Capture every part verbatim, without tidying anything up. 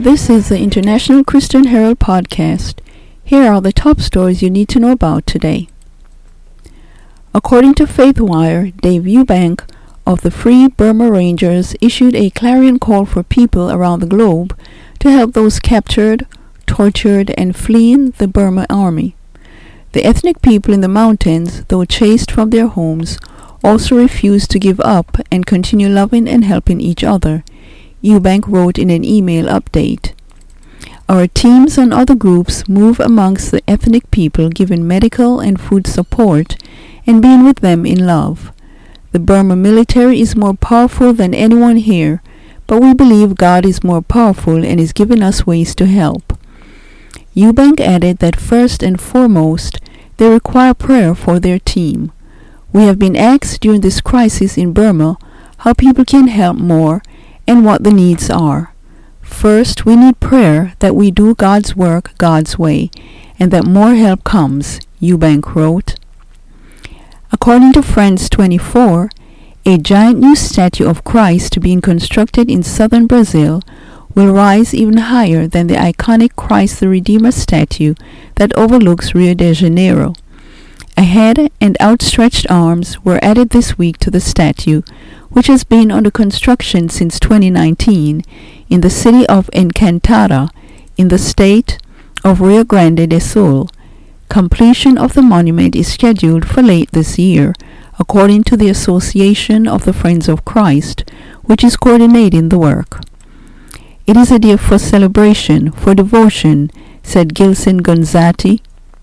This is the International Christian Herald podcast. Here are the top stories you need to know about today. According to FaithWire, Dave Eubank of the Free Burma Rangers issued a clarion call for people around the globe to help those captured, tortured, and fleeing the Burma army. The ethnic people in the mountains, though chased from their homes, also refused to give up and continue loving and helping each other, Eubank wrote in an email update. Our teams and other groups move amongst the ethnic people, giving medical and food support and being with them in love. The Burma military is more powerful than anyone here, but we believe God is more powerful and is giving us ways to help. Eubank added that first and foremost, they require prayer for their team. We have been asked during this crisis in Burma how people can help more and what the needs are. First, we need prayer that we do God's work God's way, and that more help comes, Eubank wrote. According to France twenty-four, a giant new statue of Christ being constructed in southern Brazil will rise even higher than the iconic Christ the Redeemer statue that overlooks Rio de Janeiro. A head and outstretched arms were added this week to the statue, which has been under construction since twenty nineteen in the city of Encantada, in the state of Rio Grande do Sul. Completion of the monument is scheduled for late this year, according to the Association of the Friends of Christ, which is coordinating the work. It is a day for celebration, for devotion, said Gilson Gonzatti,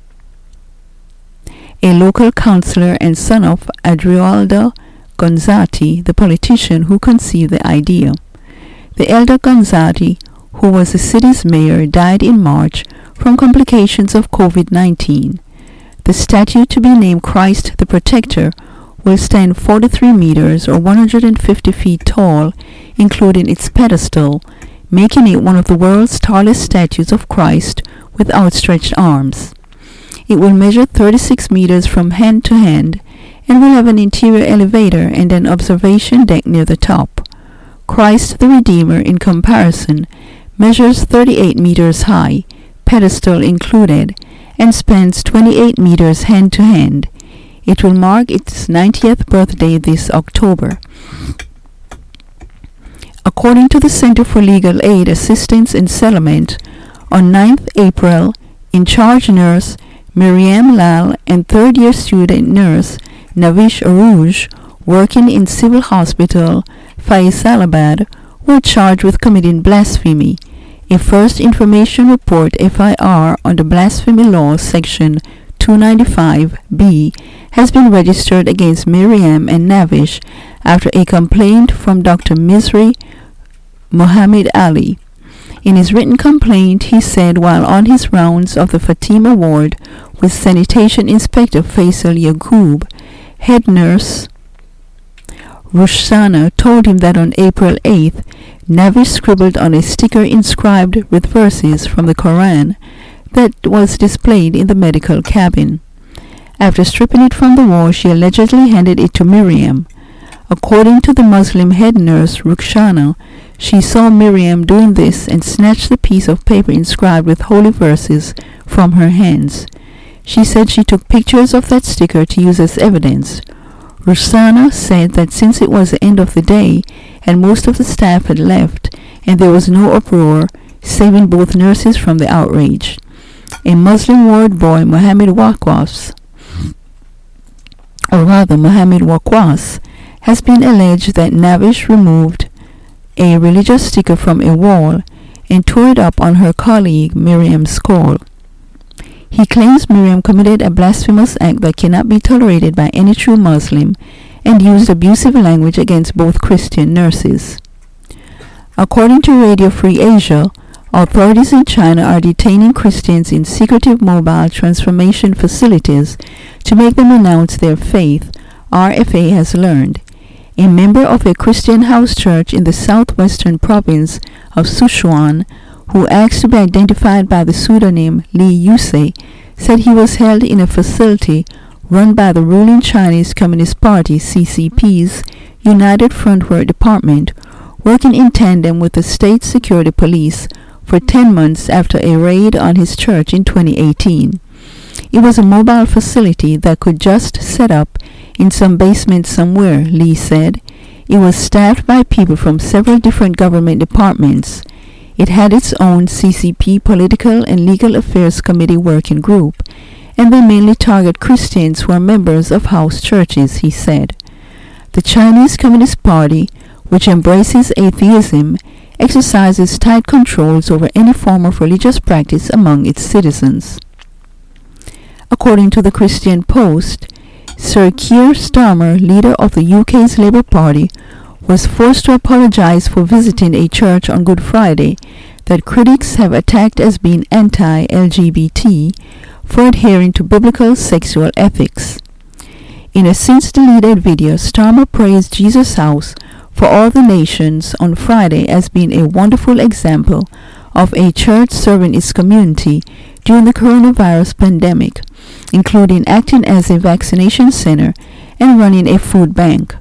a local councillor and son of Adrialdo Gonzatti, the politician who conceived the idea. The elder Gonzatti, who was the city's mayor, died in March from complications of covid nineteen. The statue, to be named Christ the Protector, will stand forty-three meters or one hundred fifty feet tall, including its pedestal, making it one of the world's tallest statues of Christ with outstretched arms. It will measure thirty-six meters from hand to hand and will have an interior elevator and an observation deck near the top. Christ the Redeemer, in comparison, measures thirty-eight meters high, pedestal included, and spans twenty-eight meters hand to hand. It will mark its ninetieth birthday this October. According to the Center for Legal Aid, Assistance and Settlement, on ninth April, in-charge nurse Miriam Lal and third-year student nurse Navish Aruj, working in civil hospital Faisalabad, were charged with committing blasphemy. A first information report F I R under blasphemy law section two ninety-five B has been registered against Miriam and Navish after a complaint from Doctor Misri Muhammad Ali. In his written complaint, he said while on his rounds of the Fatima ward with Sanitation Inspector Faisal Yaqub, head nurse Rushana told him that on April eighth, Navish scribbled on a sticker inscribed with verses from the Quran that was displayed in the medical cabin. After stripping it from the wall, she allegedly handed it to Miriam. According to the Muslim head nurse Rukhsana, she saw Miriam doing this and snatched the piece of paper inscribed with holy verses from her hands. She said she took pictures of that sticker to use as evidence. Rukhsana said that since it was the end of the day and most of the staff had left and there was no uproar, saving both nurses from the outrage. A Muslim ward boy, Mohammed Wakwas, or rather Mohammed Wakwas, has been alleged that Navish removed a religious sticker from a wall and tore it up on her colleague Miriam's call. He claims Miriam committed a blasphemous act that cannot be tolerated by any true Muslim and used abusive language against both Christian nurses. According to Radio Free Asia, authorities in China are detaining Christians in secretive mobile transformation facilities to make them renounce their faith, R F A has learned. A member of a Christian house church in the southwestern province of Sichuan, who asked to be identified by the pseudonym Li Yusei, said he was held in a facility run by the ruling Chinese Communist Party C C P's United Frontwork Department, working in tandem with the state security police for ten months after a raid on his church in twenty eighteen. It was a mobile facility that could just set up in some basement somewhere, Lee said. It was staffed by people from several different government departments. It had its own C C P Political and Legal Affairs Committee working group, and they mainly target Christians who are members of house churches, he said. The Chinese Communist Party, which embraces atheism, exercises tight controls over any form of religious practice among its citizens. According to the Christian Post, Sir Keir Starmer, leader of the U K's Labour Party, was forced to apologize for visiting a church on Good Friday that critics have attacked as being anti-L G B T for adhering to biblical sexual ethics. In a since-deleted video, Starmer praised Jesus House for All the Nations on Friday as being a wonderful example of a church serving its community during the coronavirus pandemic, including acting as a vaccination center and running a food bank.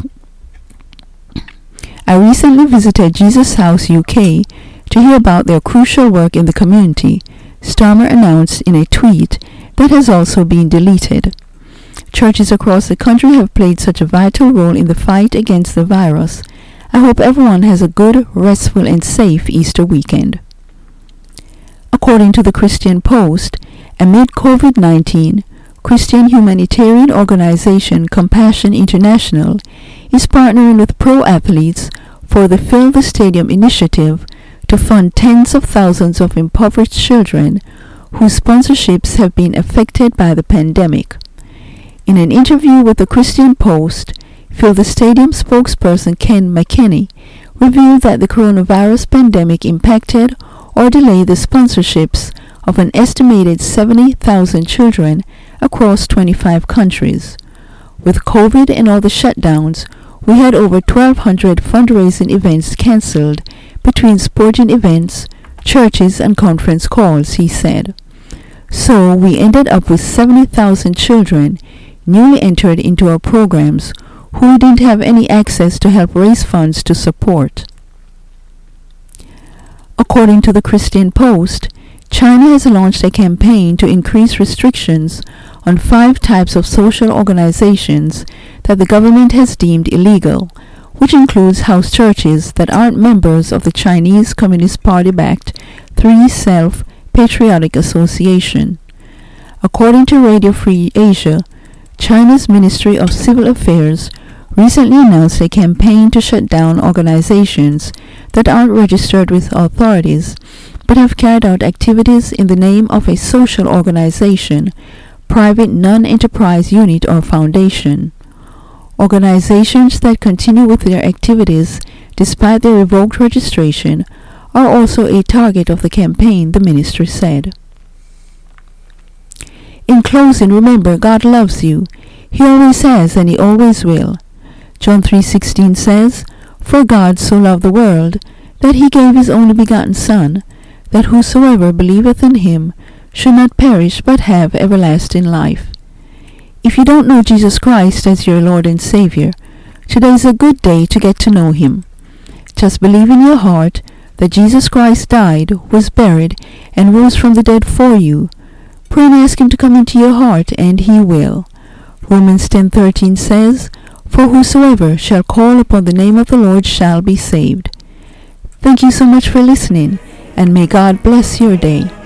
I recently visited Jesus House U K to hear about their crucial work in the community, Starmer announced in a tweet that has also been deleted. Churches across the country have played such a vital role in the fight against the virus. I hope everyone has a good, restful, and safe Easter weekend. According to the Christian Post, amid COVID nineteen, Christian humanitarian organization Compassion International is partnering with pro athletes for the Fill the Stadium initiative to fund tens of thousands of impoverished children whose sponsorships have been affected by the pandemic. In an interview with the Christian Post, Fill the Stadium spokesperson Ken McKinney revealed that the coronavirus pandemic impacted or delayed the sponsorships of an estimated seventy thousand children across twenty-five countries. With COVID and all the shutdowns, we had over twelve hundred fundraising events cancelled between sporting events, churches, and conference calls, he said. So we ended up with seventy thousand children newly entered into our programs who didn't have any access to help raise funds to support. According to the Christian Post, China has launched a campaign to increase restrictions on five types of social organizations that the government has deemed illegal, which includes house churches that aren't members of the Chinese Communist Party-backed Three Self Patriotic Association. According to Radio Free Asia, China's Ministry of Civil Affairs recently announced a campaign to shut down organizations that aren't registered with authorities but have carried out activities in the name of a social organization, private non-enterprise unit or foundation. Organizations that continue with their activities despite their revoked registration are also a target of the campaign, the ministry said. In closing, remember, God loves you. He always has and he always will. John three sixteen says, For God so loved the world, that he gave his only begotten Son, that whosoever believeth in him should not perish but have everlasting life. If you don't know Jesus Christ as your Lord and Savior, today is a good day to get to know him. Just believe in your heart that Jesus Christ died, was buried, and rose from the dead for you. Pray and ask him to come into your heart, and he will. Romans ten thirteen says, For whosoever shall call upon the name of the Lord shall be saved. Thank you so much for listening, and may God bless your day.